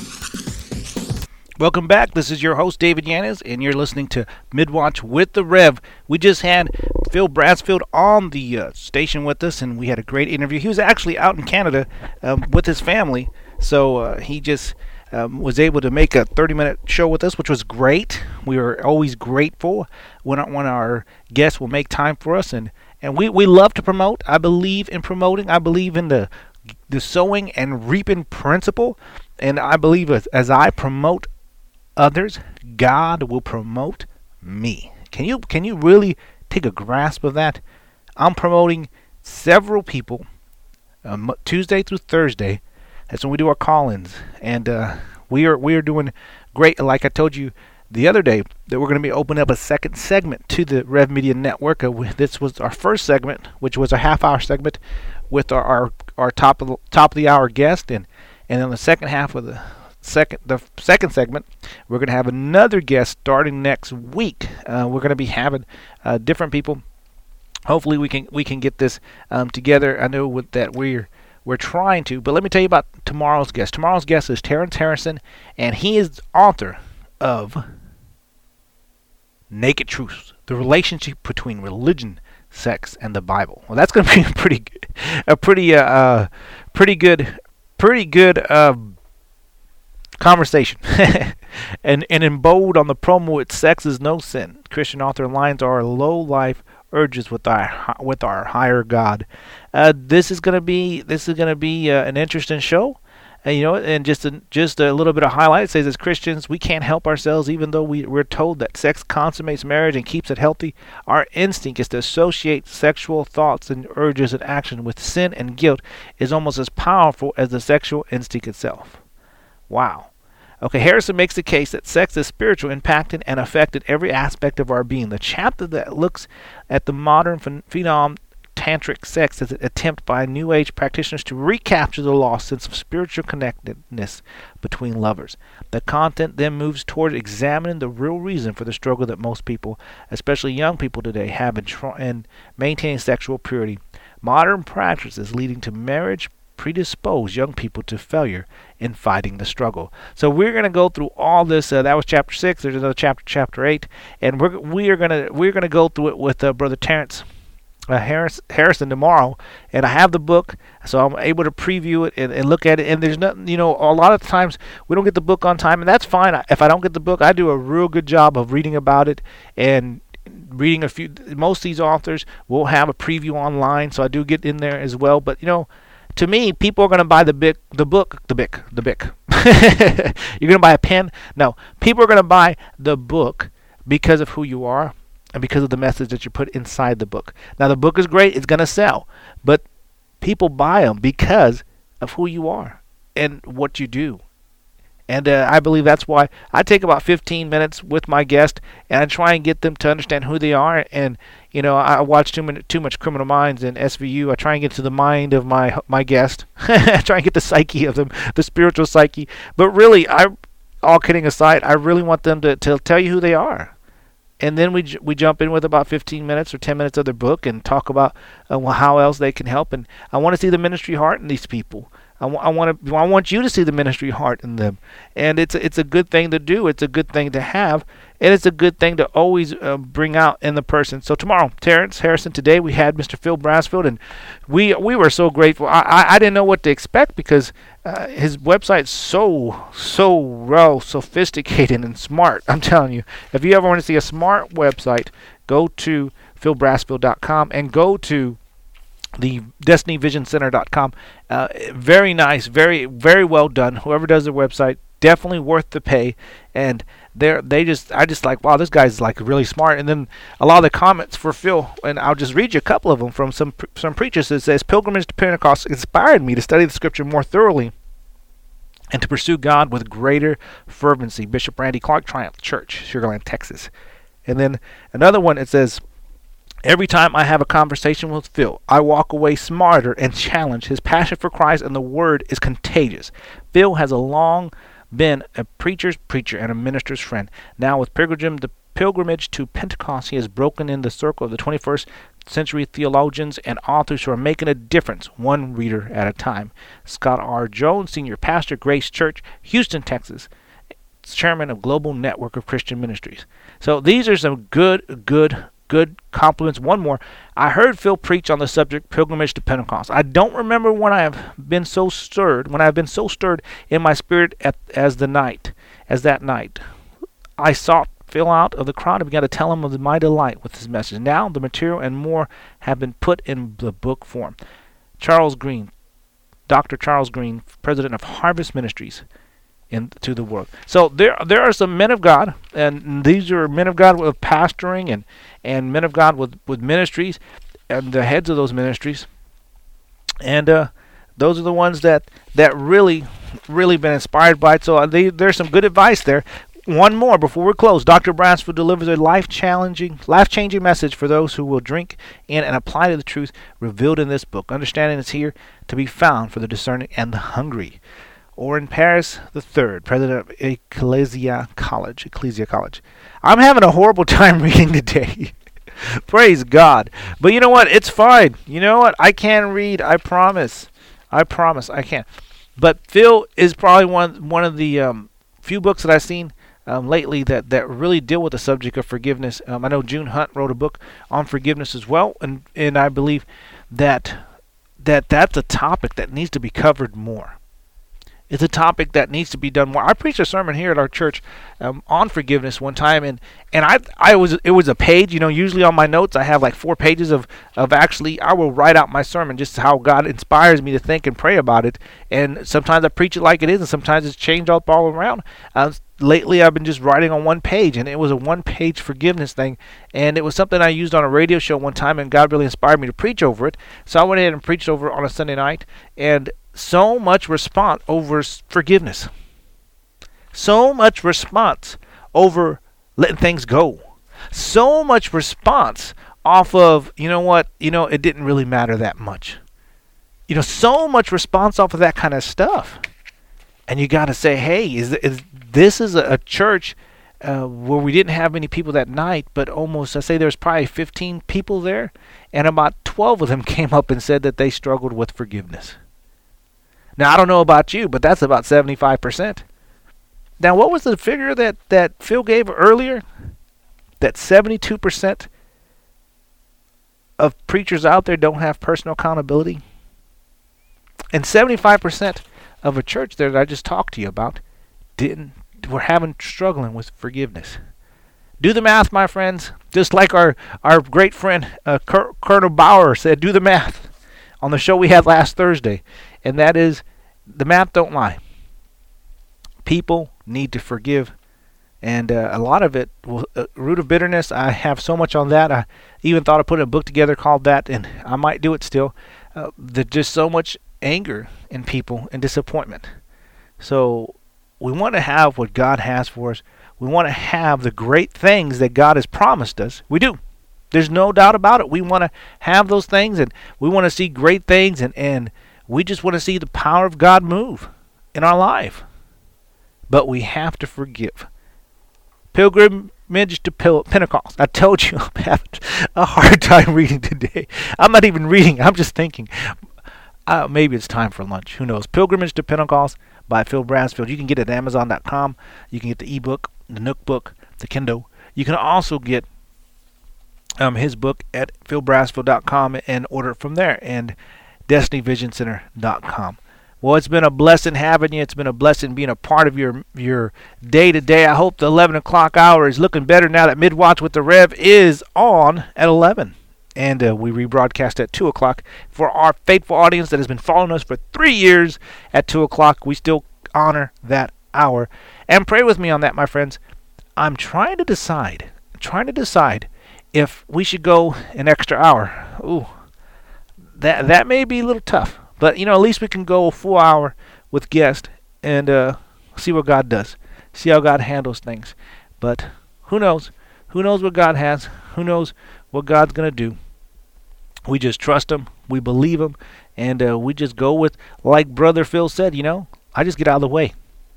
Welcome back. This is your host, David Yanez, and you're listening to Midwatch with the Rev. We just had Phil Brassfield on the uh, station with us, and we had a great interview. He was actually out in Canada um, with his family, so uh, he just um, was able to make a thirty-minute show with us, which was great. We are always grateful when, when our guests will make time for us, and, and we, we love to promote. I believe in promoting. I believe in the, the sowing and reaping principle, and I believe as, as I promote others, God will promote me. Can you can you really take a grasp of that? I'm promoting several people um, Tuesday through Thursday. That's when we do our call-ins, and uh, we are we are doing great. Like I told you the other day, that we're going to be opening up a second segment to the Rev Media Network. Uh, this was our first segment, which was a half-hour segment with our our, our top of the, top of the hour guest, and and then the second half of the Second, the second segment, we're going to have another guest starting next week. Uh, we're going to be having uh, different people. Hopefully, we can we can get this um, together. I know with that we're we're trying to, but let me tell you about tomorrow's guest. Tomorrow's guest is Terrence Harrison, and he is author of Naked Truths: The Relationship Between Religion, Sex, and the Bible. Well, that's going to be a pretty a pretty uh, uh pretty good pretty good. Uh, conversation. and and in bold on the promo, it's "Sex is no sin. Christian author lines our low life urges with our with our higher God." Uh, this is gonna be this is gonna be uh, an interesting show. Uh, you know, and just a, just a little bit of highlight. It says, as Christians, we can't help ourselves, even though we, we're told that sex consummates marriage and keeps it healthy. Our instinct is to associate sexual thoughts and urges and action with sin, and guilt is almost as powerful as the sexual instinct itself. Wow. Okay, Harrison makes the case that sex is spiritual, impacted and affected every aspect of our being. The chapter that looks at the modern phenom tantric sex is an attempt by New Age practitioners to recapture the lost sense of spiritual connectedness between lovers. The content then moves toward examining the real reason for the struggle that most people, especially young people today, have in, tr- in maintaining sexual purity. Modern practices leading to marriage predispose young people to failure in fighting the struggle. So we're going to go through all this. Uh, that was chapter six. There's another chapter, chapter eight, and we're we are going to we're going to go through it with uh, Brother Terrence uh, Harris, Harrison tomorrow. And I have the book, so I'm able to preview it and, and look at it. And there's nothing, you know, a lot of times we don't get the book on time, and that's fine. If I don't get the book, I do a real good job of reading about it and reading a few. Most of these authors will have a preview online, so I do get in there as well. But you know, to me, people are going to buy the book, the book, the book, the book. You're going to buy a pen? No, people are going to buy the book because of who you are and because of the message that you put inside the book. Now, the book is great; it's going to sell, but people buy them because of who you are and what you do. And uh, I believe that's why I take about fifteen minutes with my guest, and I try and get them to understand who they are. And you know, I watch too many, too much Criminal Minds and S V U. I try and get to the mind of my my guest. I try and get the psyche of them, the spiritual psyche. But really, I, all kidding aside, I really want them to, to tell you who they are. And then we we jump in with about fifteen minutes or ten minutes of their book and talk about uh, how else they can help. And I want to see the ministry heart in these people. I, w- I want to. I want you to see the ministry heart in them, and it's a, it's a good thing to do. It's a good thing to have, and it's a good thing to always uh, bring out in the person. So tomorrow, Terrence Harrison. Today we had Mister Phil Brassfield, and we we were so grateful. I I, I didn't know what to expect because uh, his website's so so well sophisticated and smart. I'm telling you, if you ever want to see a smart website, go to phil brassfield dot com and go to the destiny vision center dot com. Uh, very nice, very very well done. Whoever does their website, definitely worth the pay. And they're they just I just like, wow, this guy's like really smart. And then a lot of the comments for Phil, and I'll just read you a couple of them from some some preachers. It says, pilgrimage to Pentecost inspired me to study the scripture more thoroughly and to pursue God with greater fervency. Bishop Randy Clark, Triumph Church, Sugar Land, Texas. And then another one, it says, every time I have a conversation with Phil, I walk away smarter and challenged. His passion for Christ and the Word is contagious. Phil has a long been a preacher's preacher and a minister's friend. Now with pilgrimage, the pilgrimage to Pentecost, he has broken in the circle of the twenty-first century theologians and authors who are making a difference, one reader at a time. Scott R. Jones, senior pastor, Grace Church, Houston, Texas, chairman of Global Network of Christian Ministries. So these are some good, good Good compliments. One more. I heard Phil preach on the subject pilgrimage to Pentecost. I don't remember when I have been so stirred, when I have been so stirred in my spirit at, as the night, as that night. I sought Phil out of the crowd and began to tell him of my delight with his message. Now the material and more have been put in the book form. Charles Green, Doctor Charles Green, president of Harvest Ministries, into the world. So there there are some men of God, and these are men of God with pastoring and, and men of God with, with ministries and the heads of those ministries. And uh, those are the ones that, that really, really been inspired by it. So they, there's some good advice there. One more before we close. Doctor Brassfield delivers a life-challenging, life-changing message for those who will drink in and apply to the truth revealed in this book. Understanding is here to be found for the discerning and the hungry. Orrin Paris the third, president of Ecclesia College. Ecclesia College. I'm having a horrible time reading today. Praise God. But you know what? It's fine. You know what? I can read. I promise. I promise I can. But Phil is probably one one of the um, few books that I've seen um, lately that, that really deal with the subject of forgiveness. Um, I know June Hunt wrote a book on forgiveness as well, and and I believe that that that's a topic that needs to be covered more. It's a topic that needs to be done more. I preached a sermon here at our church um, on forgiveness one time, and, and I I was it was a page. You know, usually on my notes I have like four pages of, of actually I will write out my sermon, just how God inspires me to think and pray about it. And sometimes I preach it like it is, and sometimes it's changed up all around. Uh, lately I've been just writing on one page, and it was a one-page forgiveness thing, and it was something I used on a radio show one time, and God really inspired me to preach over it. So I went ahead and preached over it on a Sunday night, and so much response over forgiveness. So much response over letting things go. So much response off of, you know what, you know, it didn't really matter that much. You know, so much response off of that kind of stuff. And you got to say, hey, is, is this is a, a church uh, where we didn't have many people that night, but almost, I say there's probably fifteen people there, and about twelve of them came up and said that they struggled with forgiveness. Now, I don't know about you, but that's about seventy-five percent. Now, what was the figure that, that Phil gave earlier? That seventy-two percent of preachers out there don't have personal accountability? And seventy-five percent of a church there that I just talked to you about didn't were having struggling with forgiveness. Do the math, my friends. Just like our, our great friend uh, Cur- Colonel Bauer said, do the math on the show we had last Thursday. And that is, the math don't lie. People need to forgive. And uh, a lot of it, will, uh, root of bitterness, I have so much on that. I even thought of putting a book together called that, and I might do it still. Uh, there's just so much anger in people and disappointment. So we want to have what God has for us. We want to have the great things that God has promised us. We do. There's no doubt about it. We want to have those things, and we want to see great things, and, and we just want to see the power of God move in our life. But we have to forgive. Pilgrimage to Pentecost. I told you I'm having a hard time reading today. I'm not even reading. I'm just thinking. Uh, maybe it's time for lunch. Who knows? Pilgrimage to Pentecost by Phil Brassfield. You can get it at Amazon dot com. You can get the ebook, the Nook book, the Kindle. You can also get um, his book at Phil Brassfield dot com and order it from there, and Destiny Vision Center dot com. Well, it's been a blessing having you. It's been a blessing being a part of your your day-to-day. I hope the eleven o'clock hour is looking better now that Midwatch with the Rev is on at eleven. And uh, we rebroadcast at two o'clock. For our faithful audience that has been following us for three years at two o'clock, we still honor that hour. And pray with me on that, my friends. I'm trying to decide, trying to decide if we should go an extra hour. Ooh, that, that may be a little tough. But, you know, at least we can go a full hour with guests and uh, see what God does. See how God handles things. But who knows? Who knows what God has? Who knows what God's going to do? We just trust Him. We believe Him. And uh, we just go with, like Brother Phil said, you know, I just get out of the way.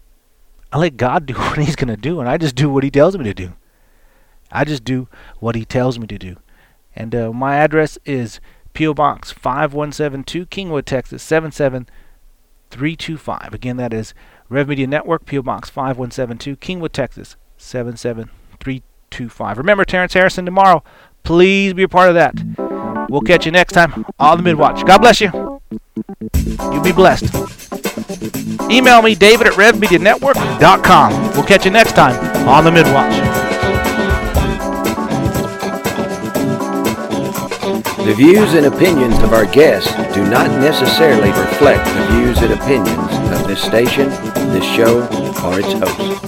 I let God do what He's going to do, and I just do what He tells me to do. I just do what He tells me to do. And uh, my address is P O. Box five one seven two, Kingwood, Texas seven seven three two five. Again, that is Rev Media Network, P O. Box five one seven two, Kingwood, Texas seven seven three two five. Remember Terrence Harrison tomorrow. Please be a part of that. We'll catch you next time on the Midwatch. God bless you. You be blessed. Email me, David at Rev Media Network dot com. We'll catch you next time on the Midwatch. The views and opinions of our guests do not necessarily reflect the views and opinions of this station, this show, or its host.